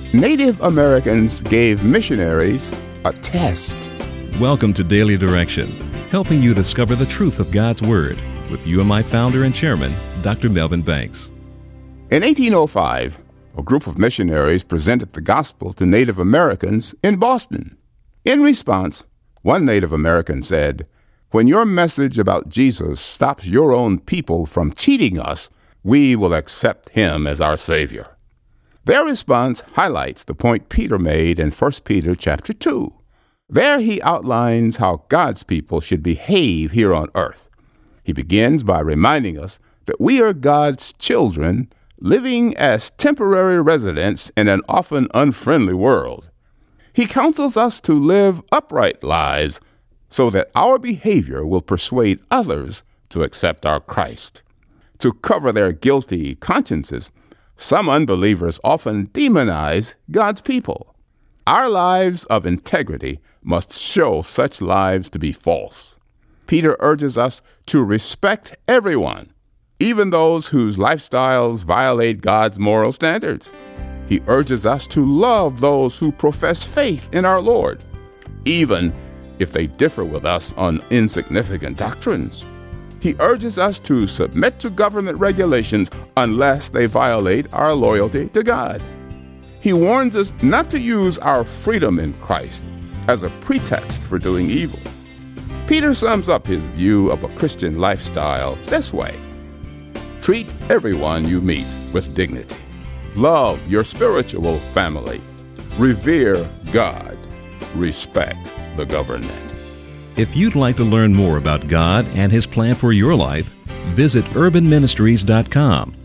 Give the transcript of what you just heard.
Native Americans gave missionaries a test. Welcome to Daily Direction, helping you discover the truth of God's Word with UMI founder and chairman, Dr. Melvin Banks. In 1805, a group of missionaries presented the gospel to Native Americans in Boston. In response, one Native American said, "When your message about Jesus stops your own people from cheating us, we will accept him as our Savior." Their response highlights the point Peter made in 1 Peter chapter 2. There he outlines how God's people should behave here on earth. He begins by reminding us that we are God's children living as temporary residents in an often unfriendly world. He counsels us to live upright lives so that our behavior will persuade others to accept our Christ. To cover their guilty consciences, some unbelievers often demonize God's people. Our lives of integrity must show such lives to be false. Peter urges us to respect everyone, even those whose lifestyles violate God's moral standards. He urges us to love those who profess faith in our Lord, even if they differ with us on insignificant doctrines. He urges us to submit to government regulations unless they violate our loyalty to God. He warns us not to use our freedom in Christ as a pretext for doing evil. Peter sums up his view of a Christian lifestyle this way: treat everyone you meet with dignity. Love your spiritual family. Revere God. Respect the government. If you'd like to learn more about God and His plan for your life, visit urbanministries.com